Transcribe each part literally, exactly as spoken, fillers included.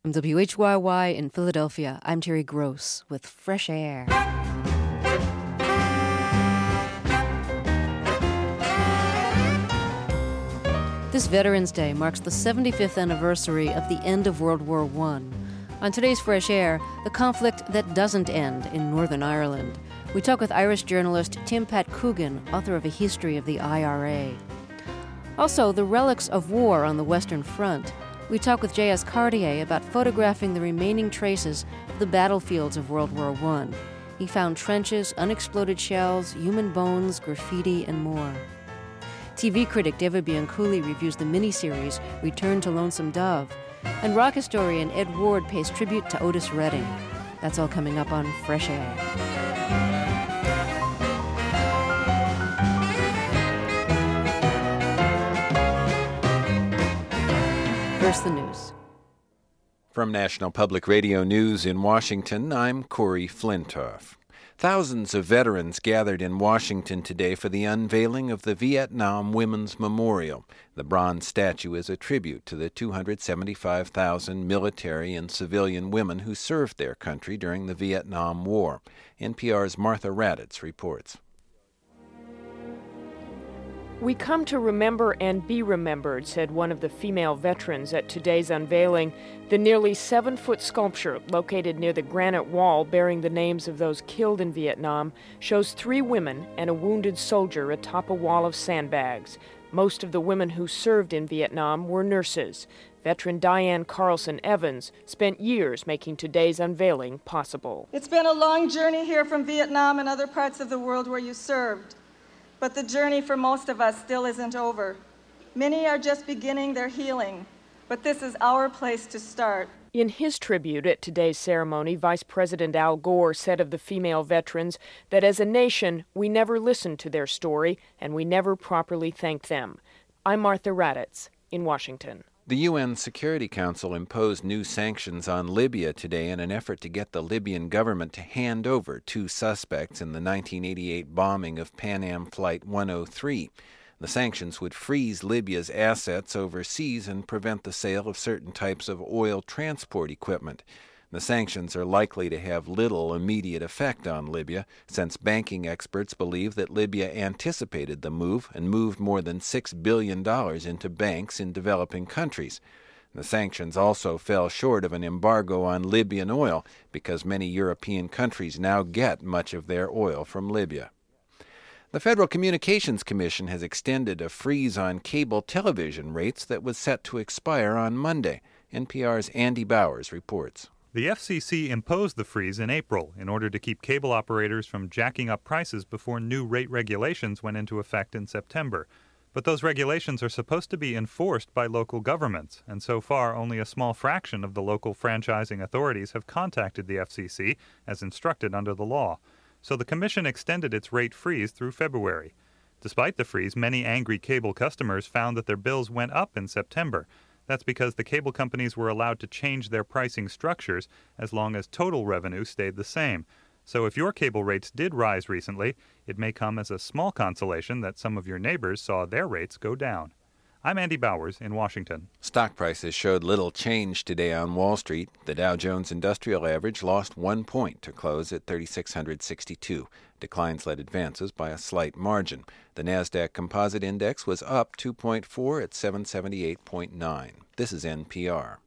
From W H Y Y in Philadelphia, I'm Terry Gross with Fresh Air. This Veterans Day marks the seventy-fifth anniversary of the end of World War One. On today's Fresh Air, the conflict that doesn't end in Northern Ireland. We talk with Irish journalist Tim Pat Coogan, author of A History of the I R A. Also, the relics of war on the Western Front. We talk with J S Cartier about photographing the remaining traces of the battlefields of World War One. He found trenches, unexploded shells, human bones, graffiti, and more. T V critic David Bianculli reviews the miniseries Return to Lonesome Dove. And rock historian Ed Ward pays tribute to Otis Redding. That's all coming up on Fresh Air. First, the news. From National Public Radio News in Washington, I'm Corey Flintoff. Thousands of veterans gathered in Washington today for the unveiling of the Vietnam Women's Memorial. The bronze statue is a tribute to the two hundred seventy-five thousand military and civilian women who served their country during the Vietnam War. N P R's Martha Raddatz reports. "We come to remember and be remembered," said one of the female veterans at today's unveiling. The nearly seven-foot sculpture, located near the granite wall bearing the names of those killed in Vietnam, shows three women and a wounded soldier atop a wall of sandbags. Most of the women who served in Vietnam were nurses. Veteran Diane Carlson Evans spent years making today's unveiling possible. It's been a long journey here from Vietnam and other parts of the world where you served. But the journey for most of us still isn't over. Many are just beginning their healing, but this is our place to start. In his tribute at today's ceremony, Vice President Al Gore said of the female veterans that as a nation, we never listened to their story and we never properly thanked them. I'm Martha Raddatz in Washington. The U N Security Council imposed new sanctions on Libya today in an effort to get the Libyan government to hand over two suspects in the nineteen eighty-eight bombing of Pan Am Flight one oh three. The sanctions would freeze Libya's assets overseas and prevent the sale of certain types of oil transport equipment. The sanctions are likely to have little immediate effect on Libya, since banking experts believe that Libya anticipated the move and moved more than six billion dollars into banks in developing countries. The sanctions also fell short of an embargo on Libyan oil because many European countries now get much of their oil from Libya. The Federal Communications Commission has extended a freeze on cable television rates that was set to expire on Monday. N P R's Andy Bowers reports. The F C C imposed the freeze in April in order to keep cable operators from jacking up prices before new rate regulations went into effect in September. But those regulations are supposed to be enforced by local governments, and so far only a small fraction of the local franchising authorities have contacted the F C C as instructed under the law. So the Commission extended its rate freeze through February. Despite the freeze, many angry cable customers found that their bills went up in September. That's because the cable companies were allowed to change their pricing structures as long as total revenue stayed the same. So if your cable rates did rise recently, it may come as a small consolation that some of your neighbors saw their rates go down. I'm Andy Bowers in Washington. Stock prices showed little change today on Wall Street. The Dow Jones Industrial Average lost one point to close at three thousand six hundred sixty-two. Declines led advances by a slight margin. The Nasdaq Composite Index was up two point four at seven seventy-eight point nine. This is N P R.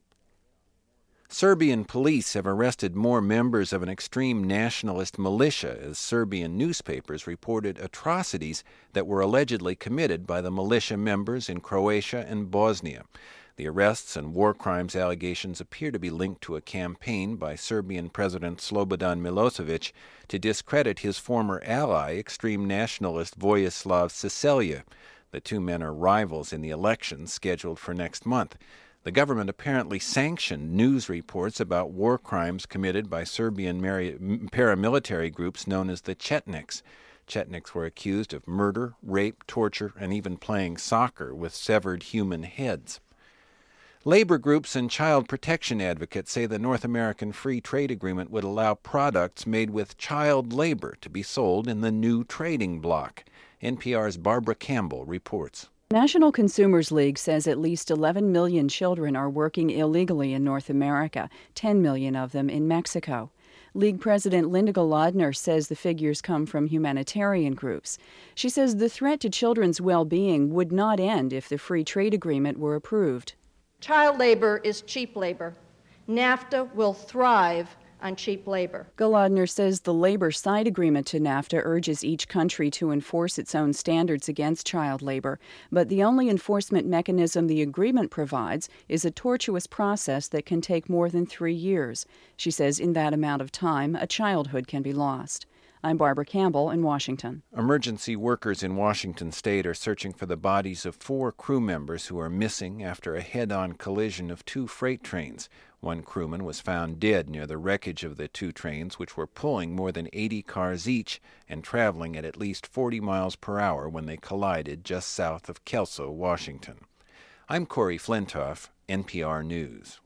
Serbian police have arrested more members of an extreme nationalist militia as Serbian newspapers reported atrocities that were allegedly committed by the militia members in Croatia and Bosnia. The arrests and war crimes allegations appear to be linked to a campaign by Serbian President Slobodan Milosevic to discredit his former ally, extreme nationalist Vojislav Šešelj. The two men are rivals in the elections scheduled for next month. The government apparently sanctioned news reports about war crimes committed by Serbian paramilitary groups known as the Chetniks. Chetniks were accused of murder, rape, torture, and even playing soccer with severed human heads. Labor groups and child protection advocates say the North American Free Trade Agreement would allow products made with child labor to be sold in the new trading bloc. N P R's Barbara Campbell reports. National Consumers League says at least eleven million children are working illegally in North America, ten million of them in Mexico. League President Linda Golodner says the figures come from humanitarian groups. She says the threat to children's well-being would not end if the free trade agreement were approved. Child labor is cheap labor. NAFTA will thrive on cheap labor. Golodner says the labor side agreement to NAFTA urges each country to enforce its own standards against child labor, but the only enforcement mechanism the agreement provides is a tortuous process that can take more than three years. She says in that amount of time, a childhood can be lost. I'm Barbara Campbell in Washington. Emergency workers in Washington state are searching for the bodies of four crew members who are missing after a head-on collision of two freight trains. One crewman was found dead near the wreckage of the two trains, which were pulling more than eighty cars each and traveling at at least forty miles per hour when they collided just south of Kelso, Washington. I'm Corey Flintoff, N P R News.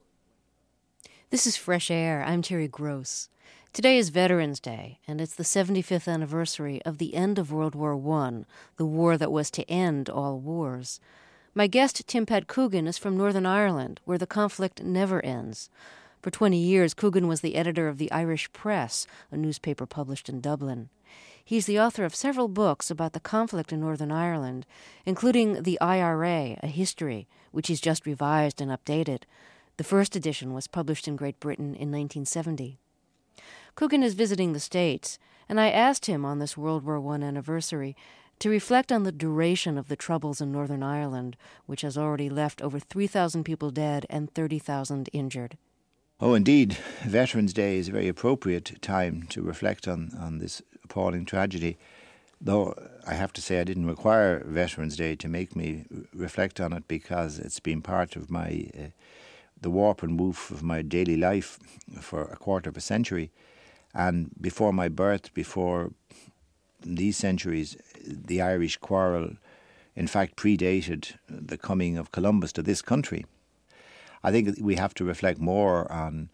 This is Fresh Air. I'm Terry Gross. Today is Veterans Day, and it's the seventy-fifth anniversary of the end of World War One, the war that was to end all wars. My guest, Tim Pat Coogan, is from Northern Ireland, where the conflict never ends. For twenty years, Coogan was the editor of the Irish Press, a newspaper published in Dublin. He's the author of several books about the conflict in Northern Ireland, including The I R A, A History, which he's just revised and updated. The first edition was published in Great Britain in nineteen seventy. Coogan is visiting the States, and I asked him on this World War One anniversary to reflect on the duration of the Troubles in Northern Ireland, which has already left over three thousand people dead and thirty thousand injured. Oh, indeed. Veterans Day is a very appropriate time to reflect on, on this appalling tragedy, though I have to say I didn't require Veterans Day to make me reflect on it because it's been part of my uh, the warp and woof of my daily life for a quarter of a century. And before my birth, before these centuries, the Irish quarrel, in fact, predated the coming of Columbus to this country. I think we have to reflect more on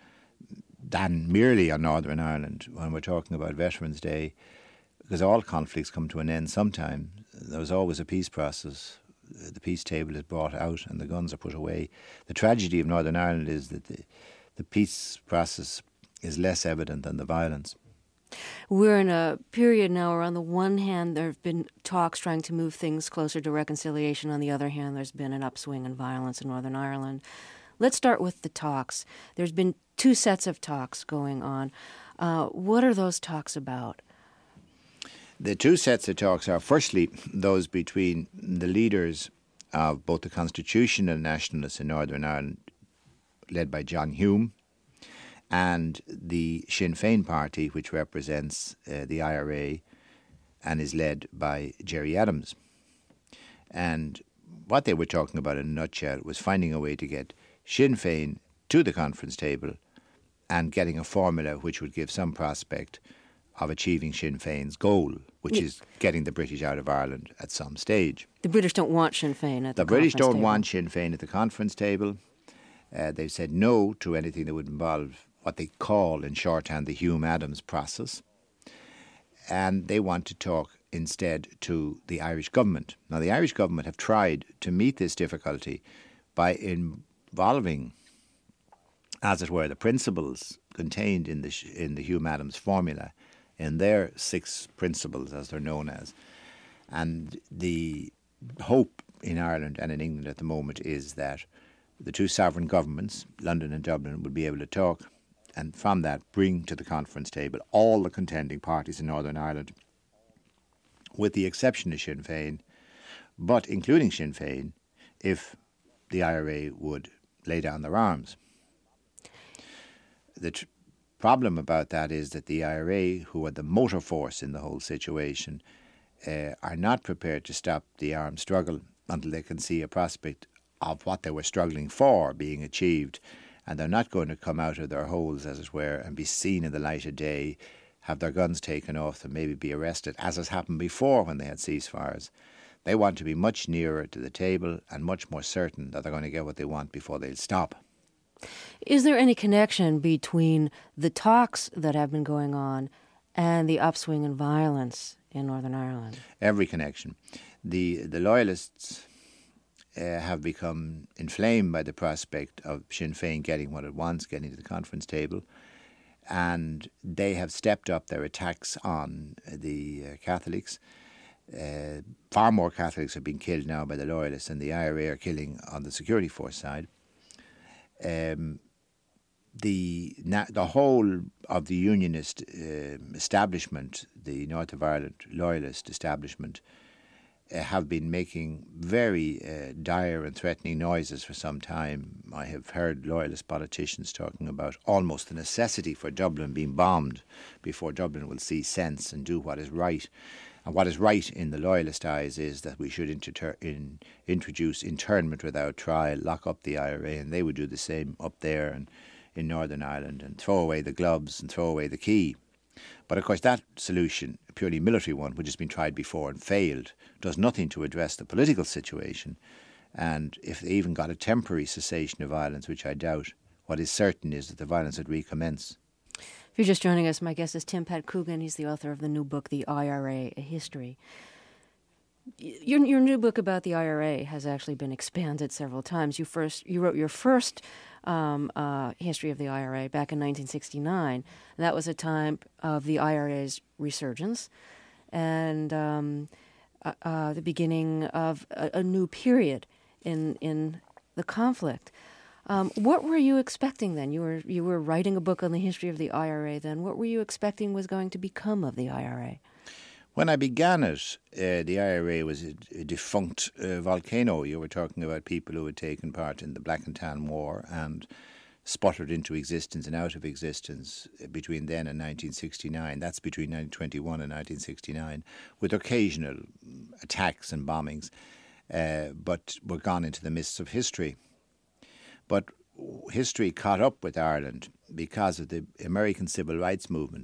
than merely on Northern Ireland when we're talking about Veterans Day, because all conflicts come to an end sometime. There was always a peace process. The peace table is brought out and the guns are put away. The tragedy of Northern Ireland is that the, the peace process is less evident than the violence. We're in a period now where on the one hand there have been talks trying to move things closer to reconciliation. On the other hand, there's been an upswing in violence in Northern Ireland. Let's start with the talks. There's been two sets of talks going on. Uh, what are those talks about? The two sets of talks are firstly those between the leaders of both the Constitutional Nationalists in Northern Ireland, led by John Hume, and the Sinn Féin party, which represents uh, the I R A and is led by Gerry Adams. And what they were talking about in a nutshell was finding a way to get Sinn Féin to the conference table and getting a formula which would give some prospect of achieving Sinn Féin's goal, which yeah. is getting the British out of Ireland at some stage. The British don't want Sinn Féin at the, the British don't table. want Sinn Féin at the conference table. Uh, they've said no to anything that would involve what they call in shorthand the Hume-Adams process. And they want to talk instead to the Irish government. Now, the Irish government have tried to meet this difficulty by involving, as it were, the principles contained in the in the Hume-Adams formula, in their six principles, as they're known as. And the hope in Ireland and in England at the moment is that the two sovereign governments, London and Dublin, will be able to talk and from that bring to the conference table all the contending parties in Northern Ireland, with the exception of Sinn Féin, but including Sinn Féin, if the I R A would lay down their arms. The tr- problem about that is that the I R A, who are the motor force in the whole situation, uh, are not prepared to stop the armed struggle until they can see a prospect of what they were struggling for being achieved. And they're not going to come out of their holes, as it were, and be seen in the light of day, have their guns taken off and maybe be arrested, as has happened before when they had ceasefires. They want to be much nearer to the table and much more certain that they're going to get what they want before they'll stop. Is there any connection between the talks that have been going on and the upswing in violence in Northern Ireland? Every connection. The the loyalists uh, have become inflamed by the prospect of Sinn Féin getting what it wants, getting to the conference table, and they have stepped up their attacks on the uh, Catholics. Uh, far more Catholics have been killed now by the Loyalists than the I R A are killing on the security force side. Um, the na- the whole of the Unionist uh, establishment, the North of Ireland Loyalist establishment, uh, have been making very uh, dire and threatening noises for some time. I have heard Loyalist politicians talking about almost the necessity for Dublin being bombed before Dublin will see sense and do what is right. And what is right in the Loyalist eyes is that we should inter- in, introduce internment without trial, lock up the I R A, and they would do the same up there and in Northern Ireland, and throw away the gloves and throw away the key. But of course that solution, a purely military one, which has been tried before and failed, does nothing to address the political situation. And if they even got a temporary cessation of violence, which I doubt, what is certain is that the violence would recommence. If you're just joining us, my guest is Tim Pat Coogan. He's the author of the new book, The I R A, A History. Your your new book about the I R A has actually been expanded several times. You first you wrote your first um, uh, history of the I R A back in nineteen sixty-nine, and that was a time of the I R A's resurgence and um, uh, uh, the beginning of a, a new period in in the conflict. Um, what were you expecting then? You were you were writing a book on the history of the I R A then. What were you expecting was going to become of the I R A? When I began it, uh, the I R A was a, a defunct uh, volcano. You were talking about people who had taken part in the Black and Tan War and sputtered into existence and out of existence between then and nineteen sixty-nine. That's between nineteen twenty-one and nineteen sixty-nine, with occasional attacks and bombings, uh, but were gone into the mists of history. But history caught up with Ireland because of the American Civil Rights Movement.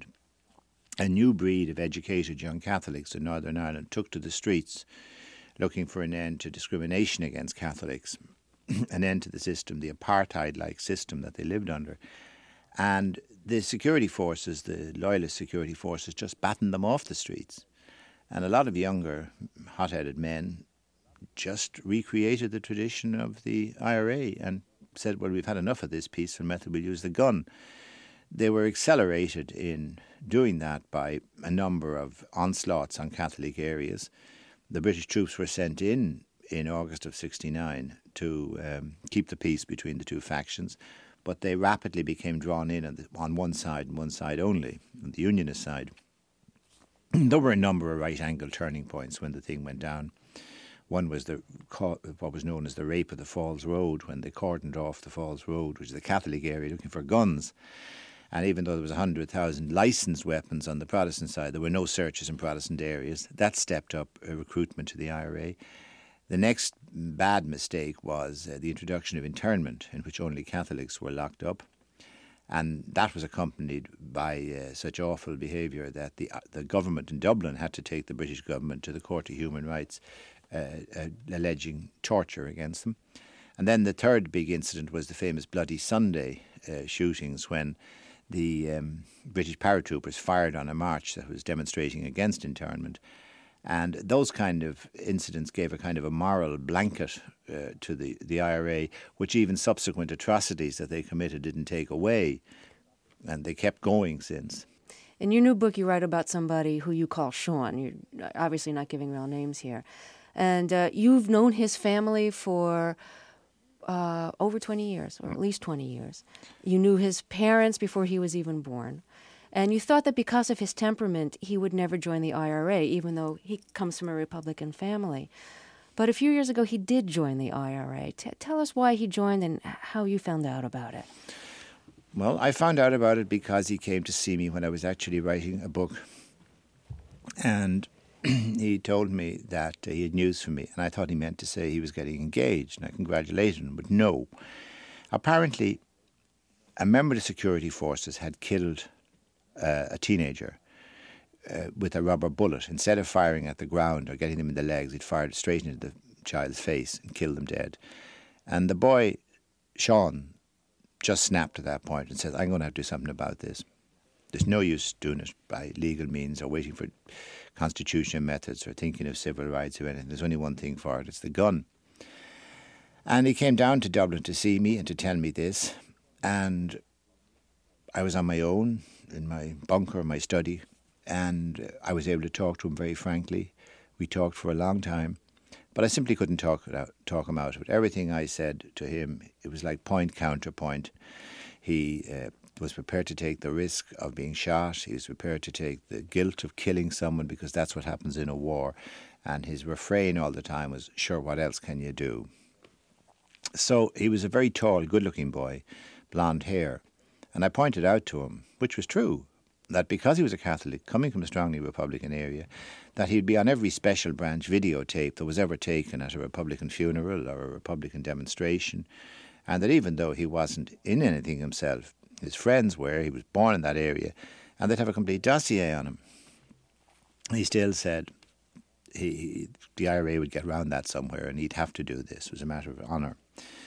A new breed of educated young Catholics in Northern Ireland took to the streets looking for an end to discrimination against Catholics, an end to the system, the apartheid-like system that they lived under. And the security forces, the loyalist security forces, just battened them off the streets. And a lot of younger, hot-headed men just recreated the tradition of the I R A and said, well, we've had enough of this peaceful method, we'll use the gun. They were accelerated in doing that by a number of onslaughts on Catholic areas. The British troops were sent in in August of sixty-nine to um, keep the peace between the two factions, but they rapidly became drawn in on, the, on one side and one side only, on the Unionist side. There were a number of right-angle turning points when the thing went down. One was the what was known as the Rape of the Falls Road, when they cordoned off the Falls Road, which is the Catholic area, looking for guns. And even though there was one hundred thousand licensed weapons on the Protestant side, there were no searches in Protestant areas. That stepped up uh, recruitment to the I R A. The next bad mistake was uh, the introduction of internment, in which only Catholics were locked up. And that was accompanied by uh, such awful behaviour that the, uh, the government in Dublin had to take the British government to the Court of Human Rights, uh, uh, alleging torture against them. And then the third big incident was the famous Bloody Sunday uh, shootings, when the um, British paratroopers fired on a march that was demonstrating against internment. And those kind of incidents gave a kind of a moral blanket uh, to the, the I R A, which even subsequent atrocities that they committed didn't take away. And they kept going since. In your new book, you write about somebody who you call Sean. You're obviously not giving real names here. And uh, you've known his family for Uh, over twenty years, or at least twenty years. You knew his parents before he was even born. And you thought that because of his temperament, he would never join the I R A, even though he comes from a Republican family. But a few years ago, he did join the I R A. T- tell us why he joined and how you found out about it. Well, I found out about it because he came to see me when I was actually writing a book. And he told me that uh, he had news for me, and I thought he meant to say he was getting engaged, and I congratulated him, but no. Apparently, a member of the security forces had killed uh, a teenager uh, with a rubber bullet. Instead of firing at the ground or getting them in the legs, he'd fired straight into the child's face and killed them dead. And the boy, Sean, just snapped at that point and said, I'm going to have to do something about this. There's no use doing it by legal means or waiting for constitutional methods or thinking of civil rights or anything. There's only one thing for it, it's the gun. And he came down to Dublin to see me and to tell me this. And I was on my own in my bunker, my study, and I was able to talk to him very frankly. We talked for a long time, but I simply couldn't talk it out, talk him out of it. Everything I said to him, it was like point counterpoint. He uh, was prepared to take the risk of being shot. He was prepared to take the guilt of killing someone, because that's what happens in a war. And his refrain all the time was, "Sure, what else can you do?" So he was a very tall, good-looking boy, blonde hair. And I pointed out to him, which was true, that because he was a Catholic, coming from a strongly Republican area, that he'd be on every special branch videotape that was ever taken at a Republican funeral or a Republican demonstration, and that even though he wasn't in anything himself, his friends were, he was born in that area, and they'd have a complete dossier on him. He still said he, he, the I R A would get round that somewhere and he'd have to do this. It was a matter of honour.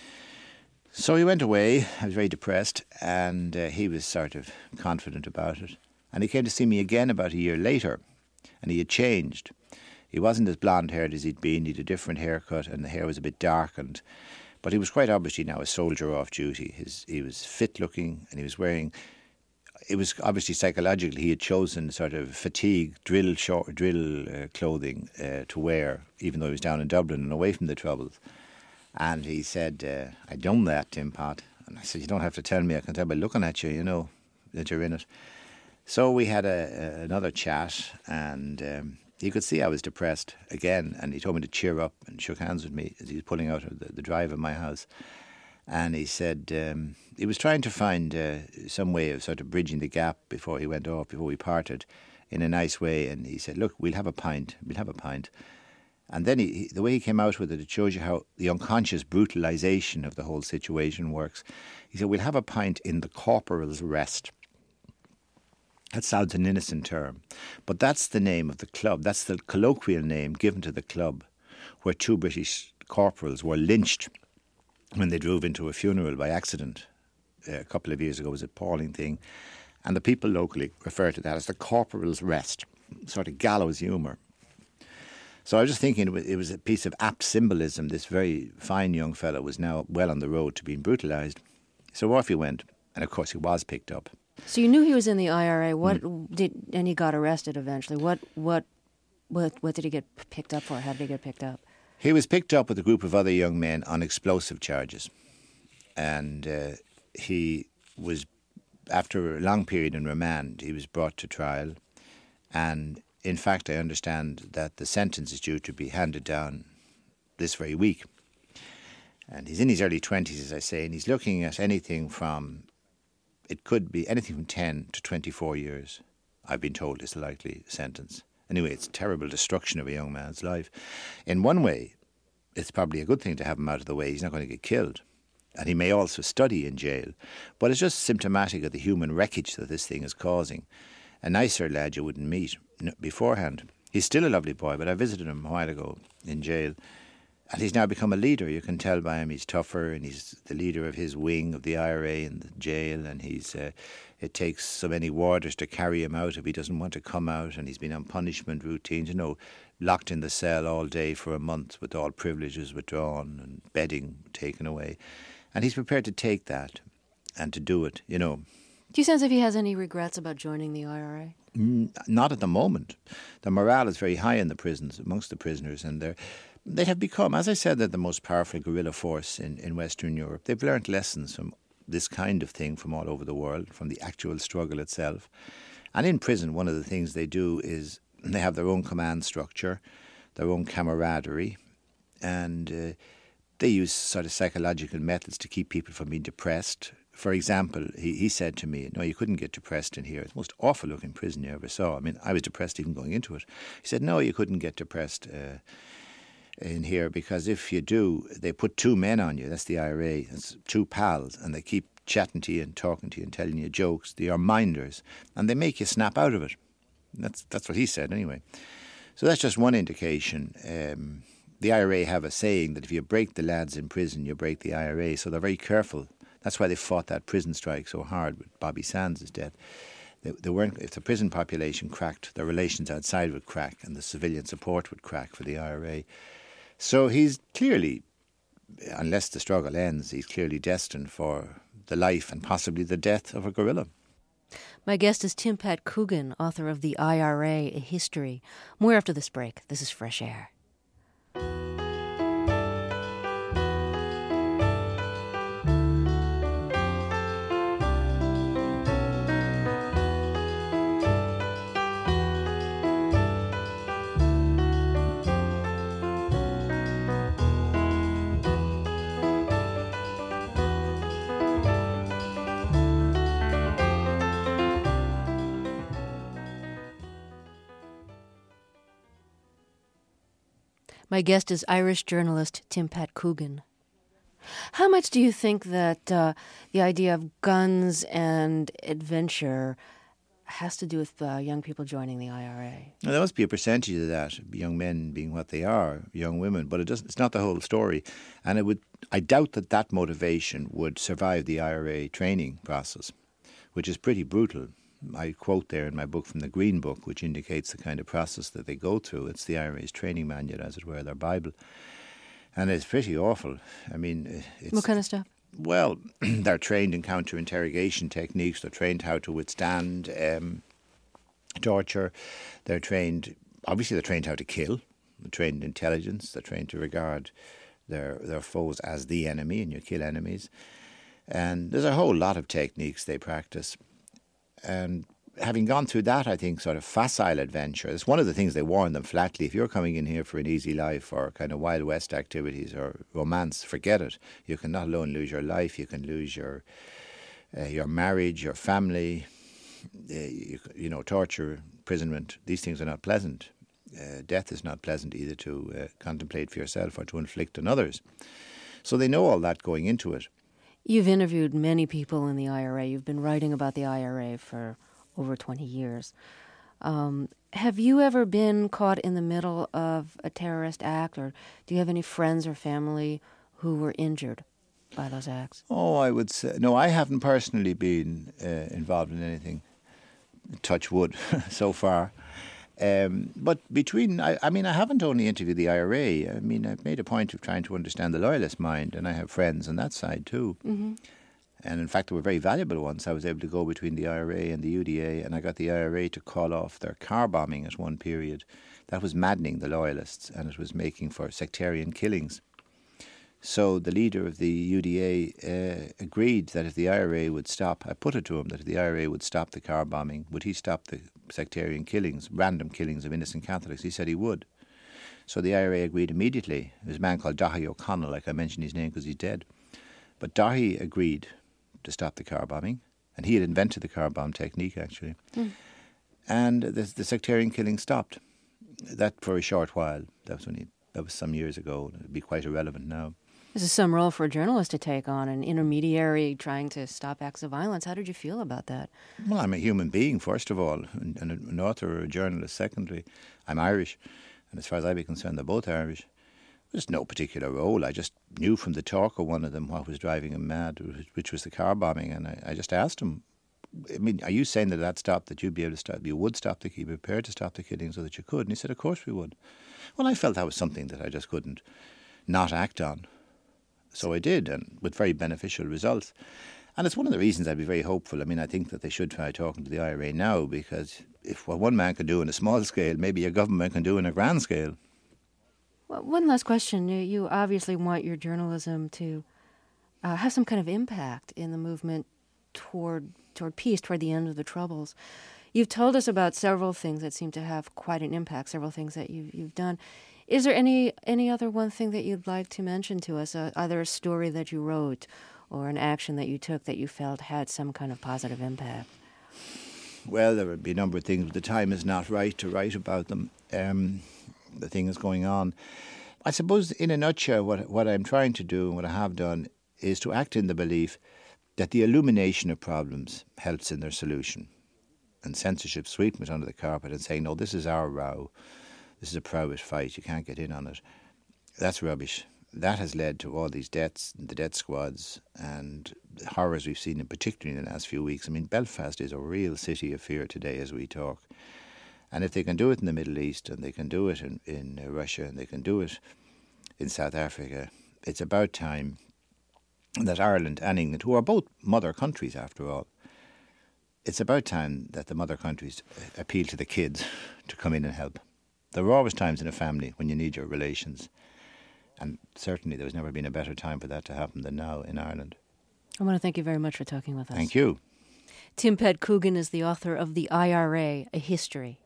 So he went away. I was very depressed, and uh, he was sort of confident about it. And he came to see me again about a year later, and he had changed. He wasn't as blonde-haired as he'd been. He had a different haircut, and the hair was a bit darkened. But he was quite obviously now a soldier off duty. His, he was fit-looking, and he was wearing... It was obviously psychologically he had chosen sort of fatigue, drill short, drill uh, clothing uh, to wear, even though he was down in Dublin and away from the troubles. And he said, uh, "I done that, Tim Pot." And I said, "You don't have to tell me. I can tell by looking at you, you know, that you're in it." So we had a, a, another chat, and um, he could see I was depressed again. And he told me to cheer up and shook hands with me as he was pulling out of the, the drive of my house. And he said um, he was trying to find uh, some way of sort of bridging the gap before he went off, before we parted, in a nice way. And he said, "Look, we'll have a pint. We'll have a pint." And then he, he, the way he came out with it, it shows you how the unconscious brutalisation of the whole situation works. He said, "We'll have a pint in the Corporal's Rest." That sounds an innocent term, but that's the name of the club. That's the colloquial name given to the club where two British corporals were lynched when they drove into a funeral by accident uh, a couple of years ago. It was an appalling thing. And the people locally refer to that as the Corporal's Rest, sort of gallows humour. So I was just thinking it was a piece of apt symbolism. This very fine young fellow was now well on the road to being brutalised. So off he went, and of course he was picked up. So you knew he was in the I R A. What Mm. did and he got arrested eventually. What what what what did he get picked up for? How did he get picked up? He was picked up with a group of other young men on explosive charges, and uh, he was, after a long period in remand, he was brought to trial, and in fact, I understand that the sentence is due to be handed down this very week. And he's in his early twenties, as I say, and he's looking at anything from, it could be anything from ten to twenty-four years, I've been told is the likely sentence. Anyway, it's terrible destruction of a young man's life. In one way, it's probably a good thing to have him out of the way. He's not going to get killed. And he may also study in jail. But it's just symptomatic of the human wreckage that this thing is causing. A nicer lad you wouldn't meet beforehand. He's still a lovely boy, but I visited him a while ago in jail. And he's now become a leader. You can tell by him he's tougher, and he's the leader of his wing of the I R A in the jail. And he's uh, it takes so many warders to carry him out if he doesn't want to come out. And he's been on punishment routines, you know, locked in the cell all day for a month with all privileges withdrawn and bedding taken away. And he's prepared to take that and to do it, you know. Do you sense if he has any regrets about joining the I R A? Mm, not at the moment. The morale is very high in the prisons, amongst the prisoners, and they're, they have become, as I said, they're the most powerful guerrilla force in, in Western Europe. They've learnt lessons from this kind of thing from all over the world, from the actual struggle itself. And in prison, one of the things they do is they have their own command structure, their own camaraderie, and uh, they use sort of psychological methods to keep people from being depressed. For example, he, he said to me, "No, you couldn't get depressed in here. It's the most awful-looking prison you ever saw." I mean, I was depressed even going into it. He said, "No, you couldn't get depressed uh, in here because if you do, they put two men on you. That's the I R A. It's two pals, and they keep chatting to you and talking to you and telling you jokes. They are minders, and they make you snap out of it." That's that's what he said anyway. So that's just one indication. Um, the I R A have a saying that if you break the lads in prison, you break the I R A. So they're very careful. That's why they fought that prison strike so hard with Bobby Sands' death. They, they weren't. If the prison population cracked, the relations outside would crack, and the civilian support would crack for the I R A. So he's clearly unless the struggle ends, he's clearly destined for the life and possibly the death of a guerrilla. My guest is Tim Pat Coogan, author of The I R A, A History. More after this break. This is Fresh Air. My guest is Irish journalist Tim Pat Coogan. How much do you think that uh, the idea of guns and adventure has to do with uh, young people joining the I R A? Well, there must be a percentage of that, young men being what they are, young women, but it doesn't, it's not the whole story. And it would, I doubt that that motivation would survive the I R A training process, which is pretty brutal. I quote there in my book from the Green Book, which indicates the kind of process that they go through. It's the I R A's training manual, as it were, their Bible. And it's pretty awful. I mean, it's... What kind of stuff? Well, they're trained in counter-interrogation techniques. They're trained how to withstand um, torture. They're trained... Obviously, they're trained how to kill. They're trained in intelligence. They're trained to regard their, their foes as the enemy, and you kill enemies. And there's a whole lot of techniques they practice. And having gone through that, I think, sort of facile adventure, it's one of the things they warn them flatly. If you're coming in here for an easy life or kind of Wild West activities or romance, forget it. You can not alone lose your life, you can lose your uh, your marriage, your family, uh, you, you know, torture, imprisonment. These things are not pleasant. Uh, death is not pleasant either to uh, contemplate for yourself or to inflict on others. So they know all that going into it. You've interviewed many people in the I R A. You've been writing about the I R A for over twenty years. Um, have you ever been caught in the middle of a terrorist act, or do you have any friends or family who were injured by those acts? Oh, I would say, no, I haven't personally been uh, involved in anything, touch wood, so far. Um, but between, I, I mean, I haven't only interviewed the I R A. I mean, I've made a point of trying to understand the loyalist mind, and I have friends on that side too. Mm-hmm. And in fact, they were very valuable ones. I was able to go between the I R A and the U D A, and I got the I R A to call off their car bombing at one period. That was maddening the loyalists, and it was making for sectarian killings. So the leader of the U D A uh, agreed that if the I R A would stop, I put it to him that if the I R A would stop the car bombing, would he stop the sectarian killings, random killings of innocent Catholics? He said he would. So the I R A agreed immediately. There was a man called Daithí O'Connell, like I mentioned his name because he's dead. But Daithí agreed to stop the car bombing, and he had invented the car bomb technique, actually. Mm. And the, the sectarian killing stopped. That for a short while. That was when he, that was some years ago. It'd be quite irrelevant now. This is some role for a journalist to take on, an intermediary trying to stop acts of violence. How did you feel about that? Well, I'm a human being, first of all, and, and an author or a journalist, secondly. I'm Irish, and as far as I be concerned, they're both Irish. There's no particular role. I just knew from the talk of one of them what was driving him mad, which was the car bombing, and I, I just asked him, I mean, are you saying that that stopped, that you'd be able to stop, you would stop the, you prepared to stop the killing so that you could? And he said, of course we would. Well, I felt that was something that I just couldn't not act on. So I did, and with very beneficial results. And it's one of the reasons I'd be very hopeful. I mean, I think that they should try talking to the I R A now, because if what one man can do on a small scale, maybe a government can do on a grand scale. Well, one last question. You obviously want your journalism to uh, have some kind of impact in the movement toward toward peace, toward the end of the Troubles. You've told us about several things that seem to have quite an impact, several things that you've, you've done. Is there any any other one thing that you'd like to mention to us, uh, either a story that you wrote or an action that you took that you felt had some kind of positive impact? Well, there would be a number of things, but the time is not right to write about them. Um, the thing is going on. I suppose, in a nutshell, what what I'm trying to do and what I have done is to act in the belief that the illumination of problems helps in their solution. And censorship sweeping it under the carpet and saying, no, this is our row, this is a private fight, you can't get in on it. That's rubbish. That has led to all these deaths, the death squads, and the horrors we've seen, in particularly in the last few weeks. I mean, Belfast is a real city of fear today as we talk. And if they can do it in the Middle East, and they can do it in, in Russia, and they can do it in South Africa, it's about time that Ireland and England, who are both mother countries after all, it's about time that the mother countries appeal to the kids to come in and help. There are always times in a family when you need your relations, and certainly there's never been a better time for that to happen than now in Ireland. I want to thank you very much for talking with us. Thank you. Tim Pett Coogan is the author of The I R A, A History.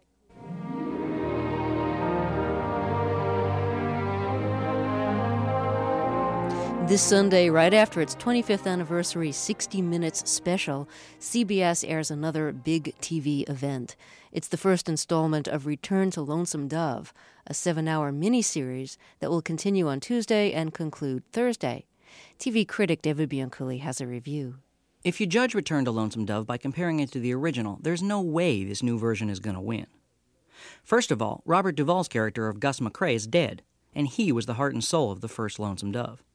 This Sunday, right after its twenty-fifth anniversary sixty minutes special, C B S airs another big T V event. It's the first installment of Return to Lonesome Dove, a seven-hour miniseries that will continue on Tuesday and conclude Thursday. T V critic David Bianculli has a review. If you judge Return to Lonesome Dove by comparing it to the original, there's no way this new version is going to win. First of all, Robert Duvall's character of Gus McCrae is dead, and he was the heart and soul of the first Lonesome Dove.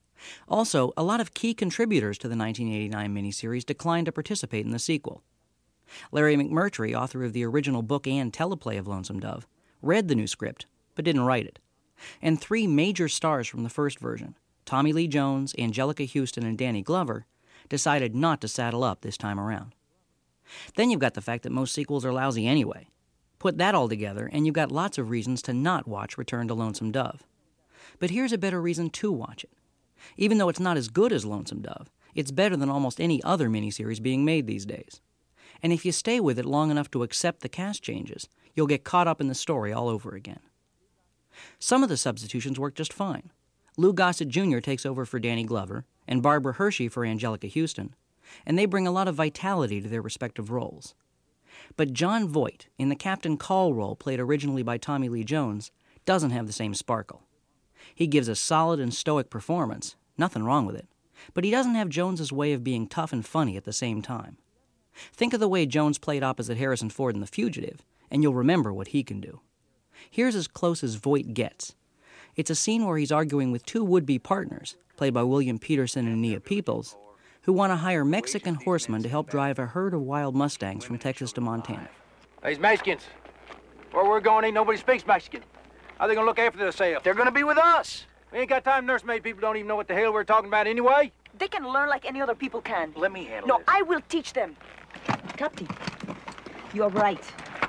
Also, a lot of key contributors to the nineteen eighty-nine miniseries declined to participate in the sequel. Larry McMurtry, author of the original book and teleplay of Lonesome Dove, read the new script, but didn't write it. And three major stars from the first version, Tommy Lee Jones, Angelica Houston, and Danny Glover, decided not to saddle up this time around. Then you've got the fact that most sequels are lousy anyway. Put that all together, and you've got lots of reasons to not watch Return to Lonesome Dove. But here's a better reason to watch it. Even though it's not as good as Lonesome Dove, it's better than almost any other miniseries being made these days. And if you stay with it long enough to accept the cast changes, you'll get caught up in the story all over again. Some of the substitutions work just fine. Lou Gossett Junior takes over for Danny Glover, and Barbara Hershey for Angelica Houston, and they bring a lot of vitality to their respective roles. But John Voight, in the Captain Call role played originally by Tommy Lee Jones, doesn't have the same sparkle. He gives a solid and stoic performance, nothing wrong with it, but he doesn't have Jones's way of being tough and funny at the same time. Think of the way Jones played opposite Harrison Ford in The Fugitive, and you'll remember what he can do. Here's as close as Voight gets. It's a scene where he's arguing with two would-be partners, played by William Peterson and Nia Peoples, who want to hire Mexican horsemen to help drive a herd of wild Mustangs from Texas to Montana. These Mexicans. Where we're going, ain't nobody speaks Mexican. How they gonna look after themselves? They're gonna be with us. We ain't got time. Nursemaid people don't even know what the hell we're talking about anyway. They can learn like any other people can. Let me handle No, this. I will teach them. Captain, you're right.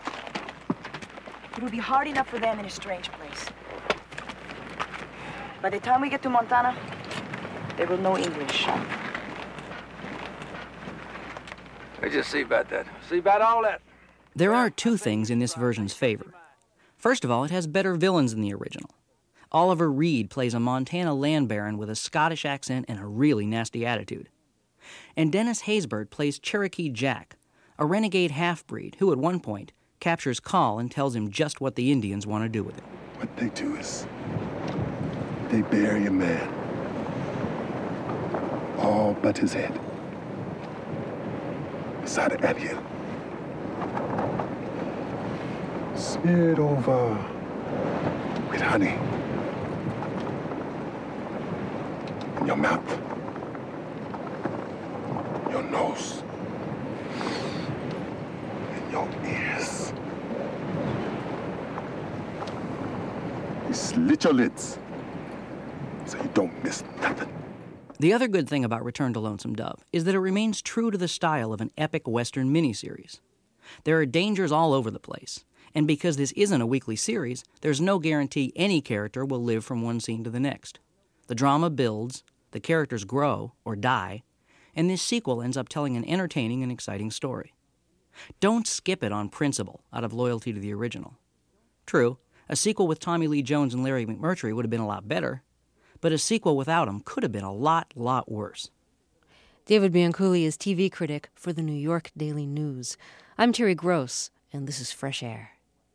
It will be hard enough for them in a strange place. By the time we get to Montana, they will know English. I just see about that. See about all that. There are two things in this version's favor. First of all, it has better villains than the original. Oliver Reed plays a Montana land baron with a Scottish accent and a really nasty attitude. And Dennis Haysbert plays Cherokee Jack, a renegade half-breed who at one point captures Call and tells him just what the Indians want to do with him. What they do is they bury a man, all but his head, beside an anthill. Smeared over with honey in your mouth, your nose, and your ears. You slit your lids so you don't miss nothing. The other good thing about Return to Lonesome Dove is that it remains true to the style of an epic Western miniseries. There are dangers all over the place, and because this isn't a weekly series, there's no guarantee any character will live from one scene to the next. The drama builds, the characters grow, or die, and this sequel ends up telling an entertaining and exciting story. Don't skip it on principle out of loyalty to the original. True, a sequel with Tommy Lee Jones and Larry McMurtry would have been a lot better, but a sequel without him could have been a lot, lot worse. David Bianculli is T V critic for the New York Daily News. I'm Terry Gross, and this is Fresh Air.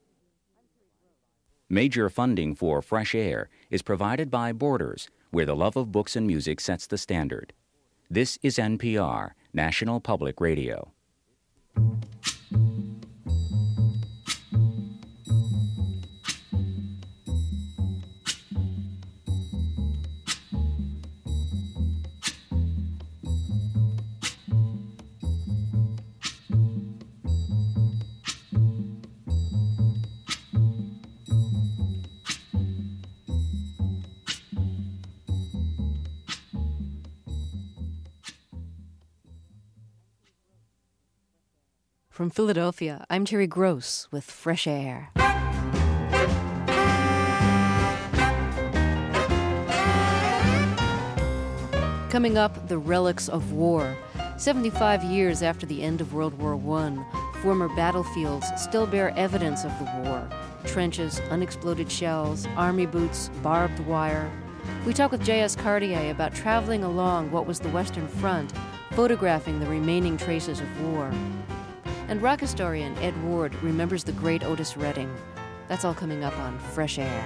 Major funding for Fresh Air is provided by Borders, where the love of books and music sets the standard. This is N P R, National Public Radio. From Philadelphia, I'm Terry Gross with Fresh Air. Coming up, the relics of war. seventy-five years after the end of World War One, former battlefields still bear evidence of the war. Trenches, unexploded shells, army boots, barbed wire. We talk with J S Cartier about traveling along what was the Western Front, photographing the remaining traces of war. And rock historian Ed Ward remembers the great Otis Redding. That's all coming up on Fresh Air.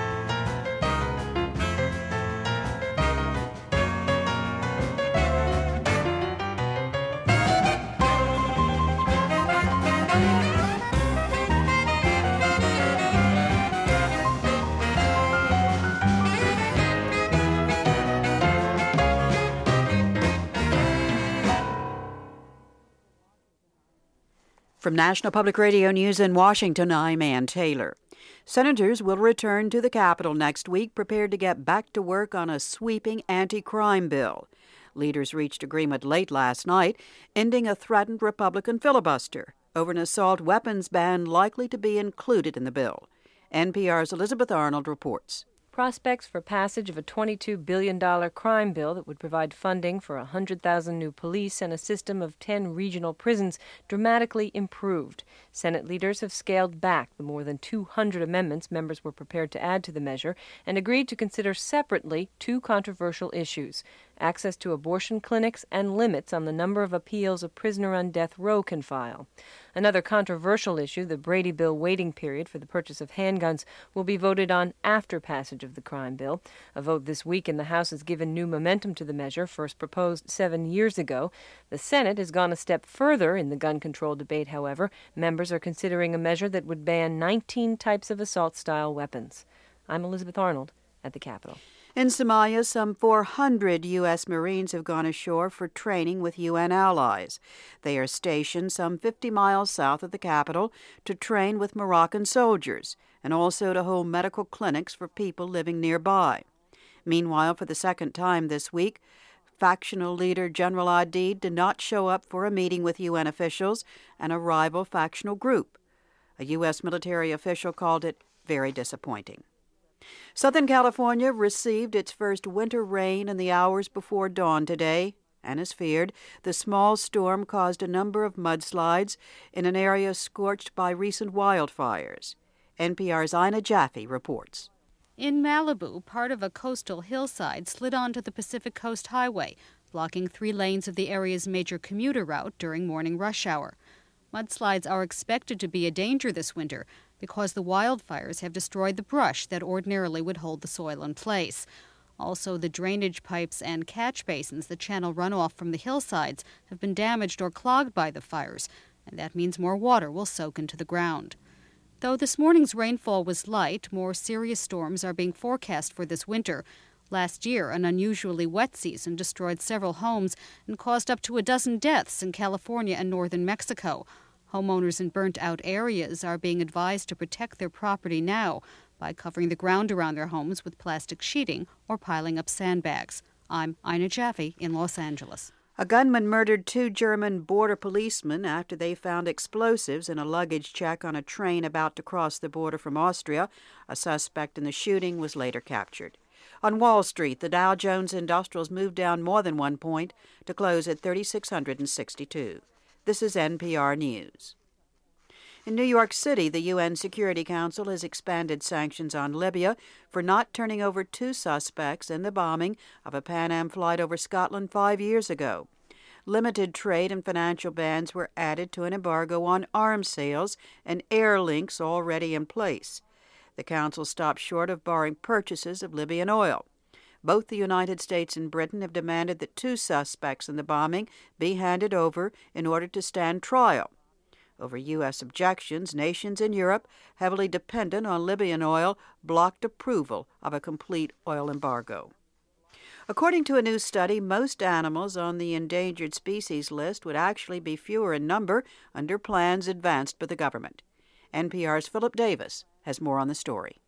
From National Public Radio News in Washington, I'm Ann Taylor. Senators will return to the Capitol next week, prepared to get back to work on a sweeping anti-crime bill. Leaders reached agreement late last night, ending a threatened Republican filibuster over an assault weapons ban likely to be included in the bill. N P R's Elizabeth Arnold reports. Prospects for passage of a twenty-two billion dollars crime bill that would provide funding for one hundred thousand new police and a system of ten regional prisons dramatically improved. Senate leaders have scaled back the more than two hundred amendments members were prepared to add to the measure and agreed to consider separately two controversial issues: access to abortion clinics and limits on the number of appeals a prisoner on death row can file. Another controversial issue, the Brady bill waiting period for the purchase of handguns, will be voted on after passage of the crime bill. A vote this week in the House has given new momentum to the measure, first proposed seven years ago. The Senate has gone a step further in the gun control debate, however. Members are considering a measure that would ban nineteen types of assault-style weapons. I'm Elizabeth Arnold at the Capitol. In Somalia, some four hundred U S Marines have gone ashore for training with U N allies. They are stationed some fifty miles south of the capital to train with Moroccan soldiers and also to hold medical clinics for people living nearby. Meanwhile, for the second time this week, factional leader General Adid did not show up for a meeting with U N officials and a rival factional group. A U S military official called it very disappointing. Southern California received its first winter rain in the hours before dawn today, and as feared, the small storm caused a number of mudslides in an area scorched by recent wildfires. N P R's Ina Jaffe reports. In Malibu, part of a coastal hillside slid onto the Pacific Coast Highway, blocking three lanes of the area's major commuter route during morning rush hour. Mudslides are expected to be a danger this winter because the wildfires have destroyed the brush that ordinarily would hold the soil in place. Also, the drainage pipes and catch basins that channel runoff from the hillsides have been damaged or clogged by the fires, and that means more water will soak into the ground. Though this morning's rainfall was light, more serious storms are being forecast for this winter. Last year, an unusually wet season destroyed several homes and caused up to a dozen deaths in California and northern Mexico. Homeowners in burnt-out areas are being advised to protect their property now by covering the ground around their homes with plastic sheeting or piling up sandbags. I'm Ina Jaffe in Los Angeles. A gunman murdered two German border policemen after they found explosives in a luggage check on a train about to cross the border from Austria. A suspect in the shooting was later captured. On Wall Street, the Dow Jones Industrials moved down more than one point to close at three thousand six hundred sixty-two. This is N P R News. In New York City, the U N Security Council has expanded sanctions on Libya for not turning over two suspects in the bombing of a Pan Am flight over Scotland five years ago. Limited trade and financial bans were added to an embargo on arms sales and air links already in place. The Council stopped short of barring purchases of Libyan oil. Both the United States and Britain have demanded that two suspects in the bombing be handed over in order to stand trial. Over U S objections, nations in Europe, heavily dependent on Libyan oil, blocked approval of a complete oil embargo. According to a new study, most animals on the endangered species list would actually be fewer in number under plans advanced by the government. N P R's Philip Davis has more on the story.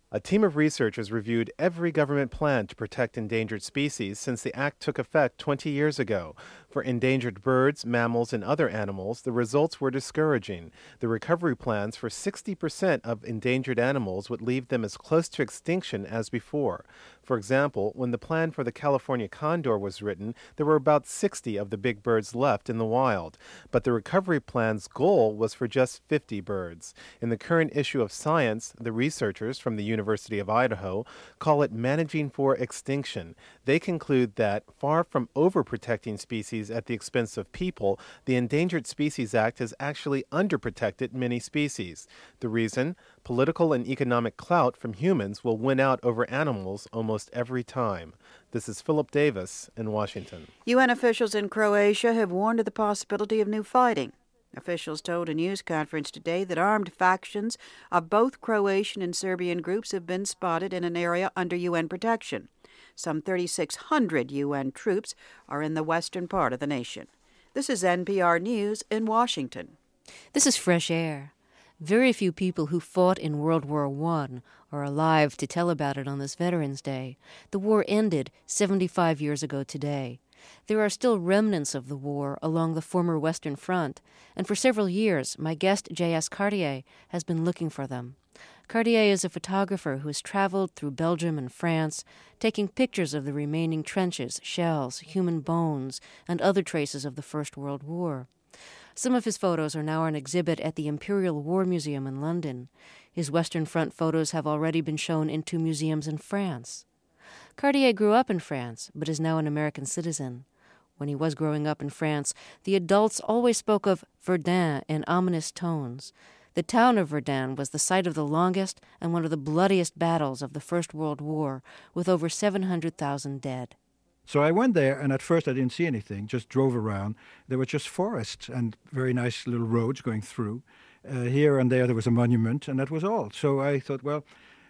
A team of researchers reviewed every government plan to protect endangered species since the act took effect twenty years ago. For endangered birds, mammals, and other animals, the results were discouraging. The recovery plans for sixty percent of endangered animals would leave them as close to extinction as before. For example, when the plan for the California condor was written, there were about sixty of the big birds left in the wild. But the recovery plan's goal was for just fifty birds. In the current issue of Science, the researchers from the University of Idaho call it managing for extinction. They conclude that, far from overprotecting species at the expense of people, the Endangered Species Act has actually underprotected many species. The reason? Political and economic clout from humans will win out over animals almost every time. This is Philip Davis in Washington. U N officials in Croatia have warned of the possibility of new fighting. Officials told a news conference today that armed factions of both Croatian and Serbian groups have been spotted in an area under U N protection. Some thirty-six hundred U N troops are in the western part of the nation. This is N P R News in Washington. This is Fresh Air. Very few people who fought in World War One are alive to tell about it on this Veterans Day. The war ended seventy-five years ago today. There are still remnants of the war along the former Western Front, and for several years, my guest J S Cartier has been looking for them. Cartier is a photographer who has traveled through Belgium and France, taking pictures of the remaining trenches, shells, human bones, and other traces of the First World War. Some of his photos are now on exhibit at the Imperial War Museum in London. His Western Front photos have already been shown in two museums in France. Cartier grew up in France, but is now an American citizen. When he was growing up in France, the adults always spoke of Verdun in ominous tones. The town of Verdun was the site of the longest and one of the bloodiest battles of the First World War, with over seven hundred thousand dead. So I went there, and at first I didn't see anything, just drove around. There were just forests and very nice little roads going through. Uh, here and there there was a monument, and that was all. So I thought, well,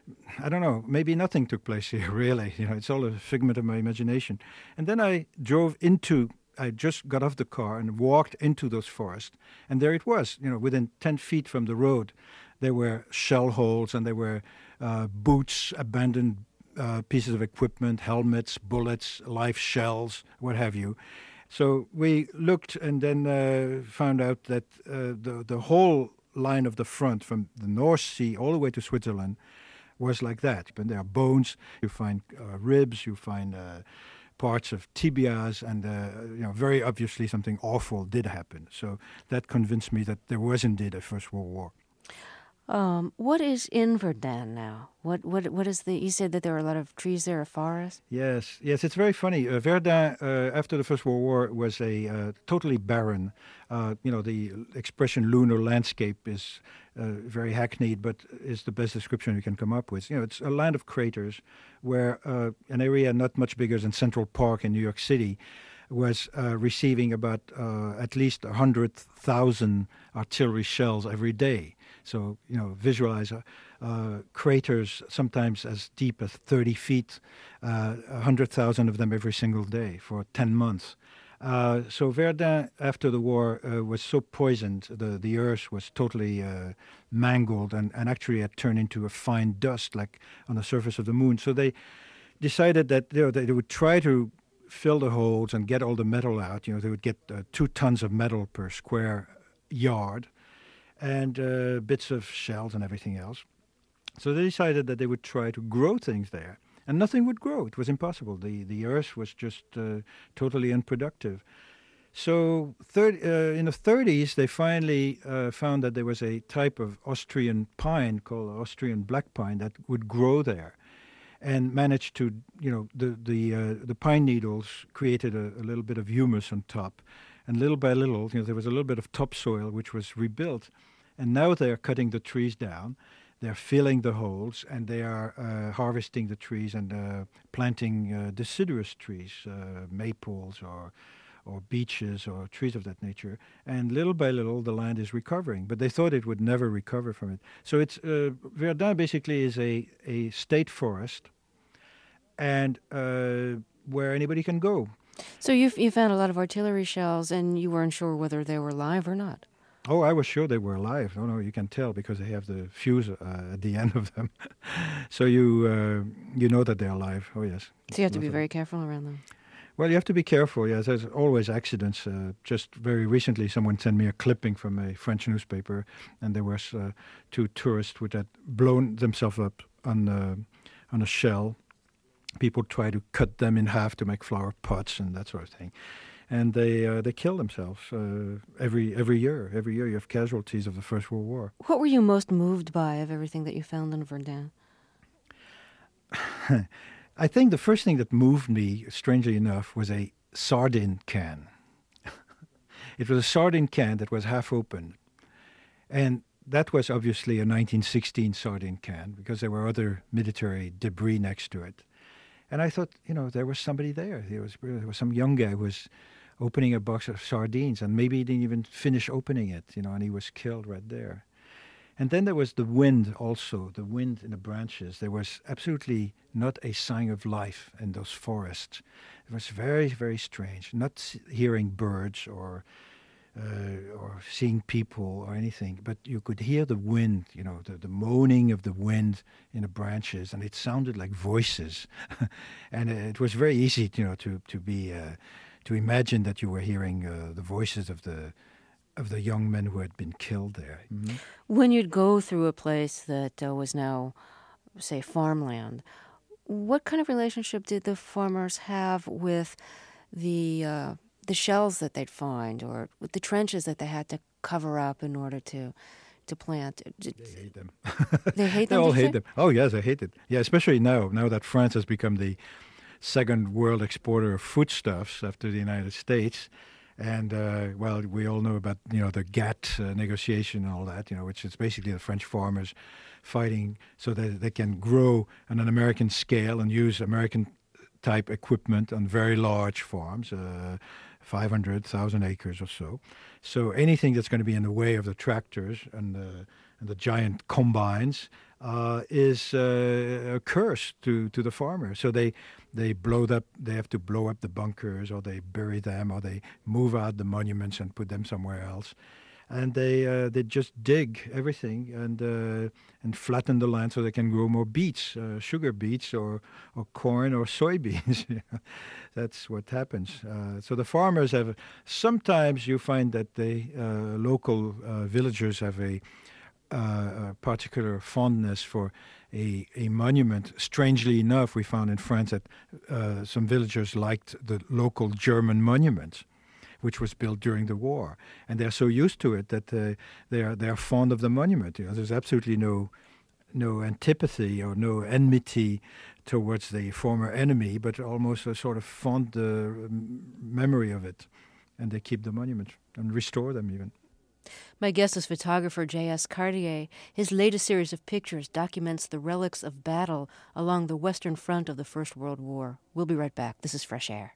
I don't know, maybe nothing took place here, really. You know, it's all a figment of my imagination. And then I drove into, I just got off the car and walked into those forests, and there it was, you know, within ten feet from the road. There were shell holes, and there were uh, boots, abandoned Uh, pieces of equipment, helmets, bullets, live shells, what have you. So we looked and then uh, found out that uh, the, the whole line of the front from the North Sea all the way to Switzerland was like that. And there are bones, you find uh, ribs, you find uh, parts of tibias, and uh, you know, very obviously something awful did happen. So that convinced me that there was indeed a First World War. Um, what is in Verdun now? What what what is the? You said that there are a lot of trees there, a forest. Yes, yes, it's very funny. Uh, Verdun, uh, after the First World War, was a uh, totally barren. Uh, you know, the expression "lunar landscape" is uh, very hackneyed, but is the best description we can come up with. You know, it's a land of craters, where uh, an area not much bigger than Central Park in New York City was uh, receiving about uh, at least one hundred thousand artillery shells every day. So, you know, visualize uh, uh, craters sometimes as deep as thirty feet, uh, one hundred thousand of them every single day for ten months. Uh, so Verdun, after the war, uh, was so poisoned, the, the earth was totally uh, mangled and, and actually had turned into a fine dust like on the surface of the moon. So they decided that, you know, they would try to fill the holes and get all the metal out. You know, they would get uh, two tons of metal per square yard, and uh, bits of shells and everything else. So they decided that they would try to grow things there. And nothing would grow. It was impossible. The the earth was just uh, totally unproductive. So third, uh, in the thirties, they finally uh, found that there was a type of Austrian pine called Austrian black pine that would grow there, and managed to, you know, the the uh, the pine needles created a, a little bit of humus on top. And little by little, you know, there was a little bit of topsoil which was rebuilt. And now they are cutting the trees down, they're filling the holes, and they are uh, harvesting the trees and uh, planting uh, deciduous trees, uh, maples or or beeches or trees of that nature. And little by little, the land is recovering. But they thought it would never recover from it. So it's uh, Verdun basically is a, a state forest, and uh, where anybody can go. So you you found a lot of artillery shells, and you weren't sure whether they were live or not. Oh, I was sure they were alive. Oh, no, you can tell because they have the fuse uh, at the end of them. So you uh, you know that they're alive. Oh, yes. So you have to be very careful around them. Well, you have to be careful. Yes, there's always accidents. Uh, just very recently, someone sent me a clipping from a French newspaper, and there was uh, two tourists which had blown themselves up on uh, on a shell. People try to cut them in half to make flower pots and that sort of thing. And they uh, they kill themselves uh, every every year. Every year you have casualties of the First World War. What were you most moved by of everything that you found in Verdun? I think the first thing that moved me, strangely enough, was a sardine can. It was a sardine can that was half open. And that was obviously a nineteen sixteen sardine can because there were other military debris next to it. And I thought, you know, there was somebody there. There was, there was some young guy who was opening a box of sardines, and maybe he didn't even finish opening it, you know, and he was killed right there. And then there was the wind also, the wind in the branches. There was absolutely not a sign of life in those forests. It was very, very strange, not hearing birds or uh, or seeing people or anything, but you could hear the wind, you know, the, the moaning of the wind in the branches, and it sounded like voices. And it was very easy, you know, to, to be... Uh, to imagine that you were hearing uh, the voices of the of the young men who had been killed there. Mm-hmm. When you'd go through a place that uh, was now, say, farmland, what kind of relationship did the farmers have with the uh, the shells that they'd find, or with the trenches that they had to cover up in order to to plant? They hate them. They hate they them? all hate them. Oh yes, they hate it. Yeah, especially now. Now that France has become the second world exporter of foodstuffs after the United States. And, uh, well, we all know about, you know, the GATT uh, negotiation and all that, you know, which is basically the French farmers fighting so that they can grow on an American scale and use American-type equipment on very large farms, uh, five hundred thousand acres or so. So anything that's going to be in the way of the tractors and the, and the giant combines uh, is uh, a curse to, to the farmer. So they... They blow up. They have to blow up the bunkers, or they bury them, or they move out the monuments and put them somewhere else, and they uh, they just dig everything and uh, and flatten the land so they can grow more beets, uh, sugar beets, or or corn or soybeans. That's what happens. Uh, so the farmers have. Sometimes you find that the uh, local uh, villagers have a, uh, a particular fondness for A, a monument. Strangely enough, we found in France that uh, some villagers liked the local German monument, which was built during the war, and they're so used to it that uh, they are they are fond of the monument. You know, there's absolutely no no antipathy or no enmity towards the former enemy, but almost a sort of fond uh, memory of it, and they keep the monument and restore them even. My guest is photographer J S Cartier. His latest series of pictures documents the relics of battle along the western front of the First World War. We'll be right back. This is Fresh Air.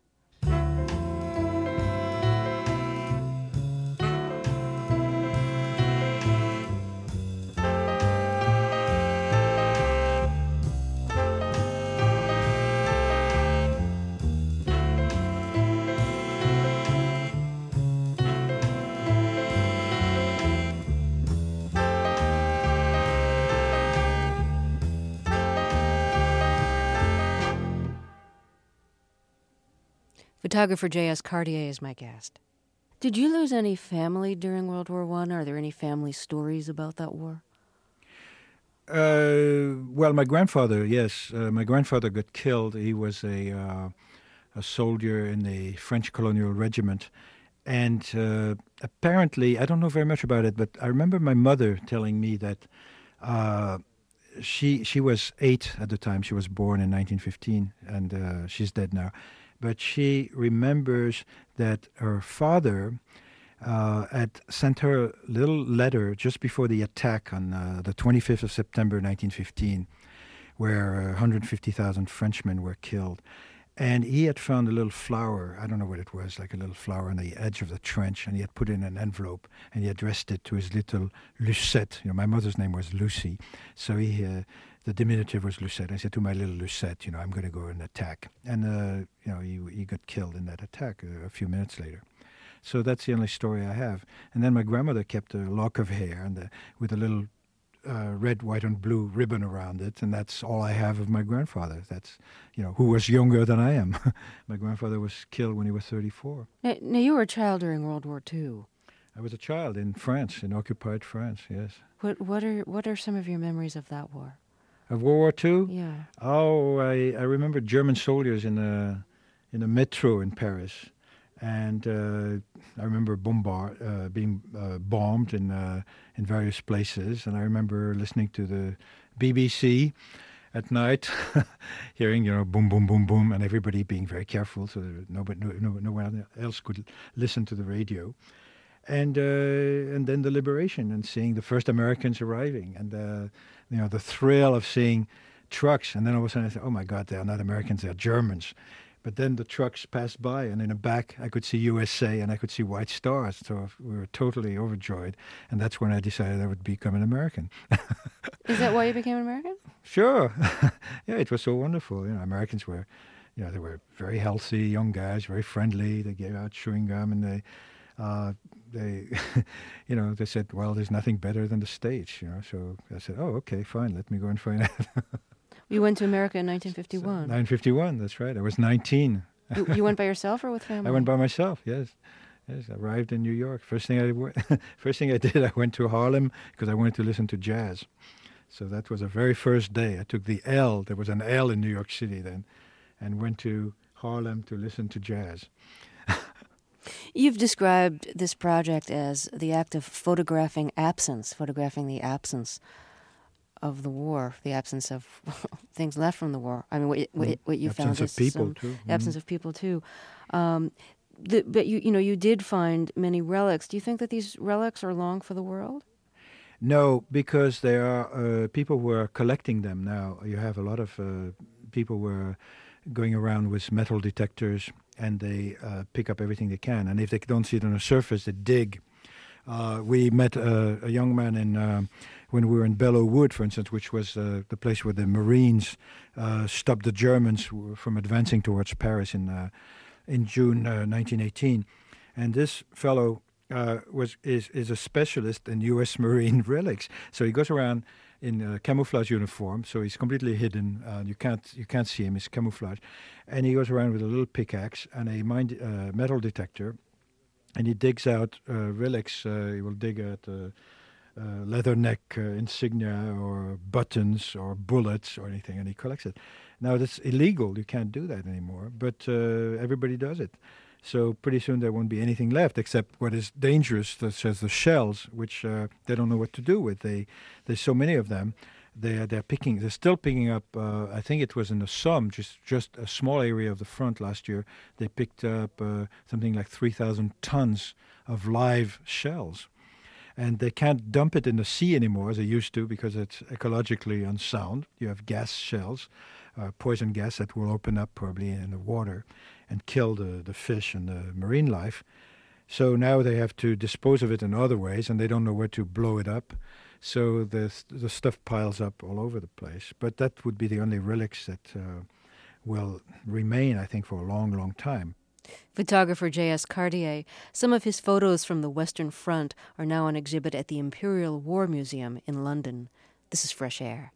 Photographer J S Cartier is my guest. Did you lose any family during World War One? Are there any family stories about that war? Uh, well, my grandfather, yes. Uh, my grandfather got killed. He was a uh, a soldier in the French colonial regiment. And uh, apparently, I don't know very much about it, but I remember my mother telling me that uh, she she was eight at the time. She was born in nineteen fifteen, and uh, she's dead now. But she remembers that her father uh, had sent her a little letter just before the attack on uh, the twenty-fifth of September nineteen fifteen, where uh, one hundred fifty thousand Frenchmen were killed. And he had found a little flower, I don't know what it was, like a little flower on the edge of the trench, and he had put it in an envelope, and he addressed it to his little Lucette. You know, my mother's name was Lucy, so he... Uh, The diminutive was Lucette. I said to my little Lucette, you know, I'm going to go and attack. And, uh, you know, he, he got killed in that attack uh, a few minutes later. So that's the only story I have. And then my grandmother kept a lock of hair and the, with a little uh, red, white, and blue ribbon around it, and that's all I have of my grandfather. That's, you know, who was younger than I am. My grandfather was killed when he was thirty-four. Now, now, you were a child during World War Two. I was a child in France, in occupied France, yes. What what are what are some of your memories of that war? Of World War Two? Yeah. Oh, I, I remember German soldiers in a in a metro in Paris. And uh, I remember bombard, uh, being uh, bombed in uh, in various places. And I remember listening to the B B C at night, hearing, you know, boom, boom, boom, boom, and everybody being very careful so that nobody, no, no, no one else could listen to the radio. And uh, and then the liberation and seeing the first Americans arriving, and uh, you know, the thrill of seeing trucks. And then all of a sudden I said, oh my God, they are not Americans, they are Germans. But then the trucks passed by, and in the back I could see U S A and I could see white stars. So we were totally overjoyed. And that's when I decided I would become an American. Is that why you became an American? Sure. Yeah, it was so wonderful. You know, Americans were, you know, they were very healthy, young guys, very friendly. They gave out chewing gum, and they, uh, they, you know, they said, well, there's nothing better than the States, you know. So I said, oh, okay, fine, let me go and find out. You went to America in nineteen fifty-one. nineteen fifty-one, that's right. I was nineteen. You, you went by yourself or with family? I went by myself, yes. Yes, I arrived in New York. First thing I w- first thing I did, I went to Harlem because I wanted to listen to jazz. So that was the very first day. I took the L. There was an L in New York City then, and went to Harlem to listen to jazz. You've described this project as the act of photographing absence, photographing the absence of the war, the absence of things left from the war. I mean, what, what, what you absence found is of people some too. absence Mm. of people too. Um, the, but you, you know, you did find many relics. Do you think that these relics are long for the world? No, because there are uh, people who are collecting them now. You have a lot of uh, people who are going around with metal detectors, and they uh, pick up everything they can. And if they don't see it on the surface, they dig. Uh, we met uh, a young man in uh, when we were in Belleau Wood, for instance, which was uh, the place where the Marines uh, stopped the Germans from advancing towards Paris in uh, in June uh, nineteen eighteen. And this fellow uh, was is is a specialist in U S Marine relics. So he goes around in a camouflage uniform, so he's completely hidden. Uh, you can't you can't see him. He's camouflage, and he goes around with a little pickaxe and a mine, uh, metal detector. And he digs out uh, relics. Uh, he will dig at uh, uh, leather neck uh, insignia or buttons or bullets or anything, and he collects it. Now, that's illegal. You can't do that anymore, but uh, everybody does it. So pretty soon there won't be anything left except what is dangerous, such as the shells, which uh, they don't know what to do with. They, there's so many of them. They're, they're picking, they're still picking up, uh, I think it was in the Somme, just, just a small area of the front last year. They picked up uh, something like three thousand tons of live shells. And they can't dump it in the sea anymore as they used to because it's ecologically unsound. You have gas shells, uh, poison gas that will open up probably in the water and kill the, the fish and the marine life. So now they have to dispose of it in other ways, and they don't know where to blow it up. So the the stuff piles up all over the place. But that would be the only relics that uh, will remain, I think, for a long, long time. Photographer J S Cartier. Some of his photos from the Western Front are now on exhibit at the Imperial War Museum in London. This is Fresh Air.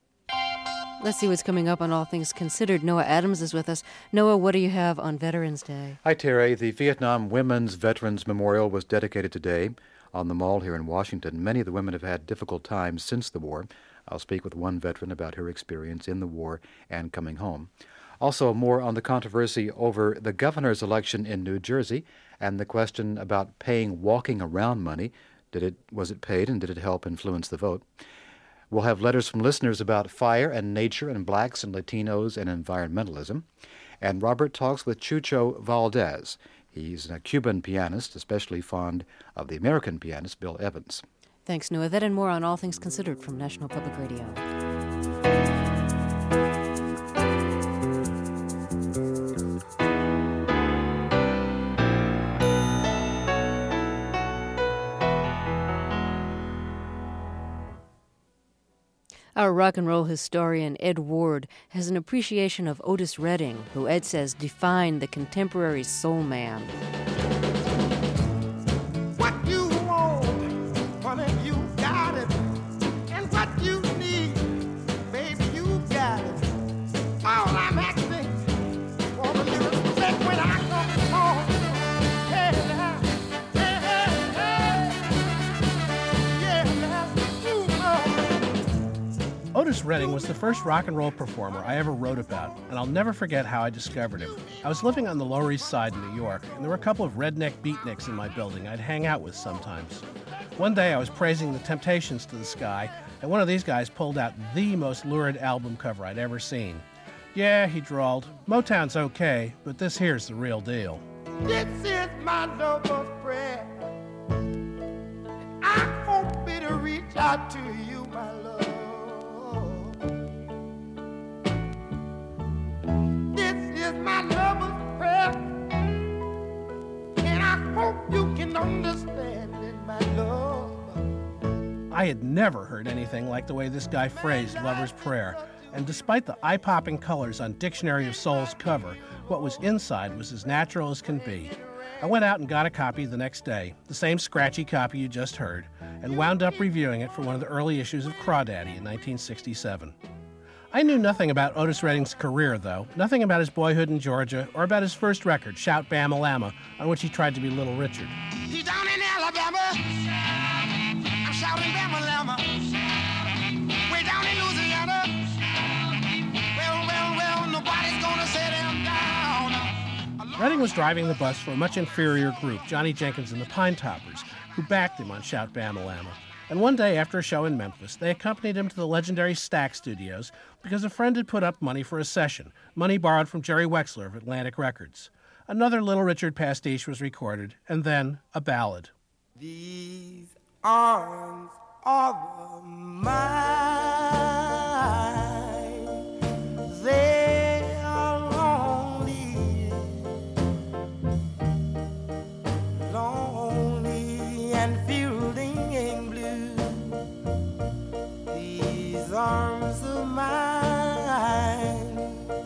Let's see what's coming up on All Things Considered. Noah Adams is with us. Noah, what do you have on Veterans Day? Hi, Terry. The Vietnam Women's Veterans Memorial was dedicated today on the Mall here in Washington. Many of the women have had difficult times since the war. I'll speak with one veteran about her experience in the war and coming home. Also, more on the controversy over the governor's election in New Jersey and the question about paying walking around money. Did it, was it paid, and did it help influence the vote? We'll have letters from listeners about fire and nature and blacks and Latinos and environmentalism. And Robert talks with Chucho Valdez. He's a Cuban pianist, especially fond of the American pianist Bill Evans. Thanks, Noah. That and more on All Things Considered from National Public Radio. Our rock and roll historian, Ed Ward, has an appreciation of Otis Redding, who Ed says defined the contemporary soul man. Otis Redding was the first rock and roll performer I ever wrote about, and I'll never forget how I discovered him. I was living on the Lower East Side in New York, and there were a couple of redneck beatniks in my building I'd hang out with sometimes. One day I was praising the Temptations to the sky, and one of these guys pulled out the most lurid album cover I'd ever seen. Yeah, he drawled, Motown's okay, but this here's the real deal. This is my lover's prayer. I hope it'll reach out to you, my love. This is my lover's prayer, and I hope you can understand it, my love. I had never heard anything like the way this guy phrased Lover's Prayer, and despite the eye-popping colors on Dictionary of Souls cover, what was inside was as natural as can be. I went out and got a copy the next day, the same scratchy copy you just heard, and wound up reviewing it for one of the early issues of Crawdaddy in nineteen sixty-seven. I knew nothing about Otis Redding's career, though, nothing about his boyhood in Georgia or about his first record, Shout Bam-A-Lama, on which he tried to be Little Richard. He's down in Alabama, I'm shouting Bam-A-Lama. Way down in Louisiana, well, well, well, nobody's gonna set him down. Redding was driving the bus for a much inferior group, Johnny Jenkins and the Pine Toppers, who backed him on Shout Bam-A-Lama. And one day after a show in Memphis, they accompanied him to the legendary Stax Studios because a friend had put up money for a session, money borrowed from Jerry Wexler of Atlantic Records. Another Little Richard pastiche was recorded, and then a ballad. These arms are mine, they are lonely, lonely and fielding blue. These arms of mine,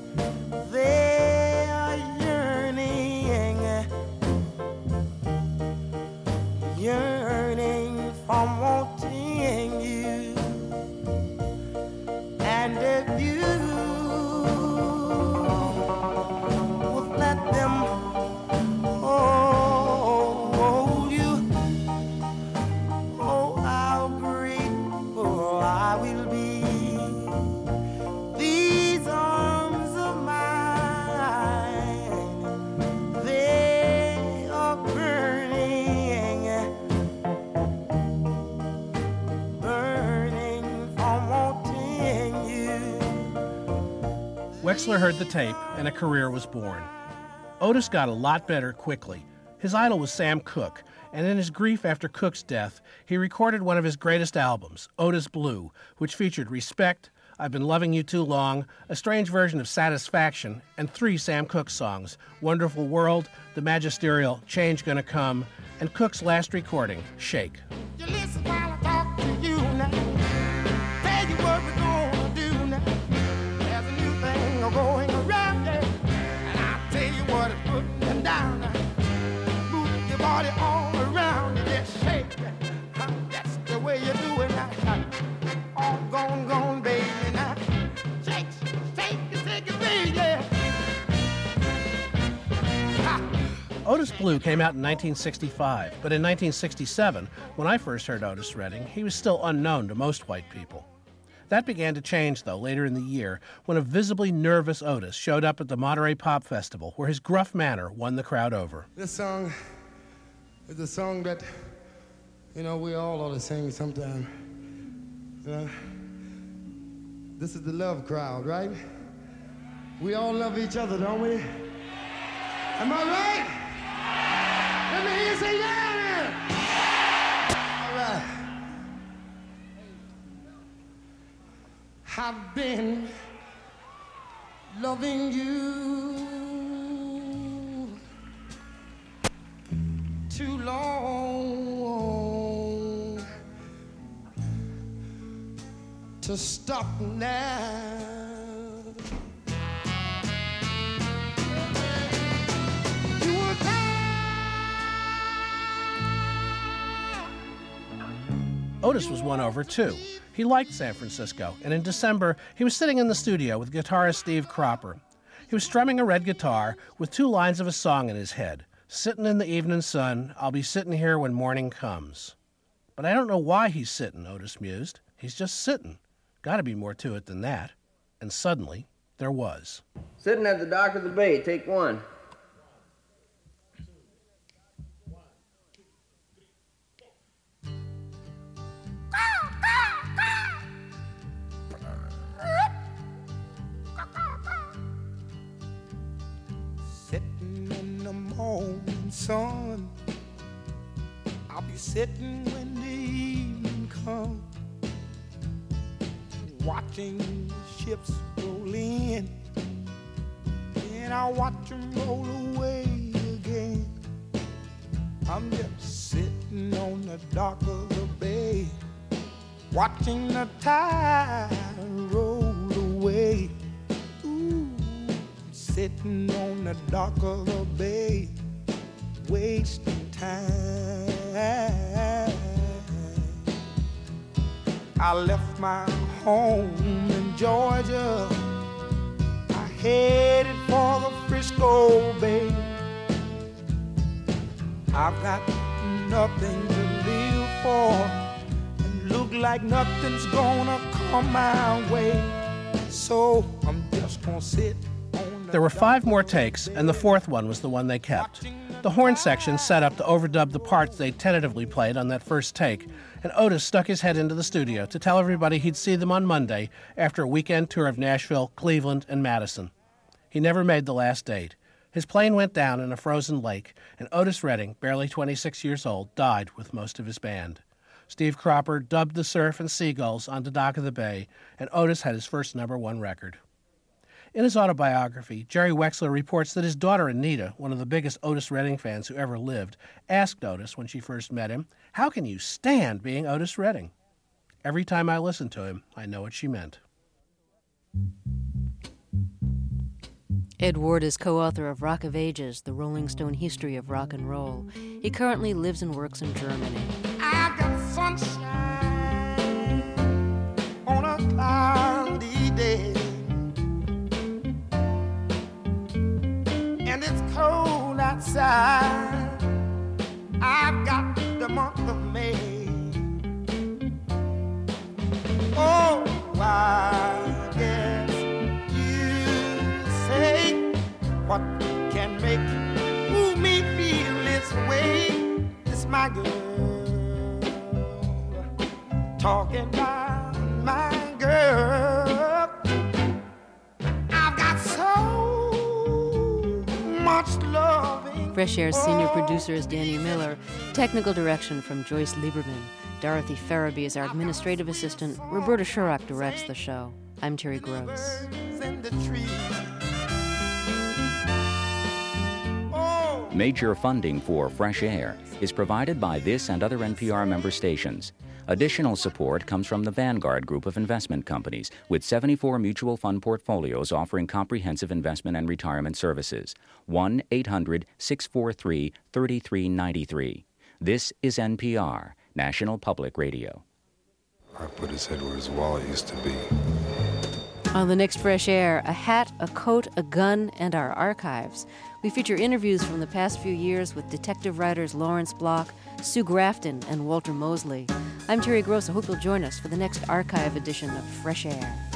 they are yearning, yearning from wanting you. And if you would let them hold you, oh, how grateful I will be. These arms of mine, they are burning, burning from wanting you. Wexler heard the tape, and a career was born. Otis got a lot better quickly. His idol was Sam Cooke, and in his grief after Cooke's death, he recorded one of his greatest albums, Otis Blue, which featured Respect, I've Been Loving You Too Long, a strange version of Satisfaction, and three Sam Cooke songs, Wonderful World, the magisterial Change Gonna Come, and Cooke's last recording, Shake. You listen while I talk to you now. Tell you what we're gonna do now. There's a new thing going around there, and I'll tell you what it's putting them down now. Move your body all around and just shake. Huh, that's the way you do it now. All gone, gone, baby now. Shake, shake, shake it, baby, yeah. Otis Blue came out in nineteen sixty-five, but in nineteen sixty-seven, when I first heard Otis Redding, he was still unknown to most white people. That began to change, though, later in the year, when a visibly nervous Otis showed up at the Monterey Pop Festival, where his gruff manner won the crowd over. This song is a song that, you know, we all ought to sing sometime. You know? This is the love crowd, right? We all love each other, don't we? Am I right? Let me hear you say yeah then. All right. I've been loving you too long to stop now. Otis was won over, too. He liked San Francisco, and in December, he was sitting in the studio with guitarist Steve Cropper. He was strumming a red guitar with two lines of a song in his head. Sittin' in the evening sun, I'll be sittin' here when morning comes. But I don't know why he's sittin', Otis mused. He's just sittin'. Got to be more to it than that. And suddenly, there was. Sitting at the dock of the bay, take one. Sitting in the morning sun, I'll be sitting when the evening comes, watching ships roll in, and I'll watch them roll away again. I'm just sitting on the dock of the bay, watching the tide roll away. Ooh, sitting on the dock of the bay, wasting time. I left my home in Georgia, I headed for the Frisco Bay. I've got nothing to live for, and look like nothing's gonna come my way, so I'm just gonna sit on the There were five more takes, and the fourth one was the one they kept. The horn section set up to overdub the parts they tentatively played on that first take, and Otis stuck his head into the studio to tell everybody he'd see them on Monday after a weekend tour of Nashville, Cleveland, and Madison. He never made the last date. His plane went down in a frozen lake, and Otis Redding, barely twenty-six years old, died with most of his band. Steve Cropper dubbed the surf and seagulls on the dock of the bay, and Otis had his first number one record. In his autobiography, Jerry Wexler reports that his daughter Anita, one of the biggest Otis Redding fans who ever lived, asked Otis when she first met him, "How can you stand being Otis Redding?" Every time I listen to him, I know what she meant. Ed Ward is co-author of Rock of Ages, The Rolling Stone History of Rock and Roll. He currently lives and works in Germany. I got sunshine on a cloudy day, and it's cold outside. I've got the month of May. Oh, I guess you say what can make ooh, me feel this way. It's my girl talking about my girl. I've got so much loving. Fresh Air's senior producer is Danny Miller. Technical direction from Joyce Lieberman. Dorothy Farabee is our administrative assistant. Roberta Shurock directs the show. I'm Terry Gross. Major funding for Fresh Air is provided by this and other N P R member stations. Additional support comes from the Vanguard Group of investment companies, with seventy-four mutual fund portfolios offering comprehensive investment and retirement services. one eight hundred six four three three three nine three. This is N P R, National Public Radio. I put his head where his wallet used to be. On the next Fresh Air, a hat, a coat, a gun, and our archives. We feature interviews from the past few years with detective writers Lawrence Block, Sue Grafton, and Walter Mosley. I'm Terry Gross. I hope you'll join us for the next archive edition of Fresh Air.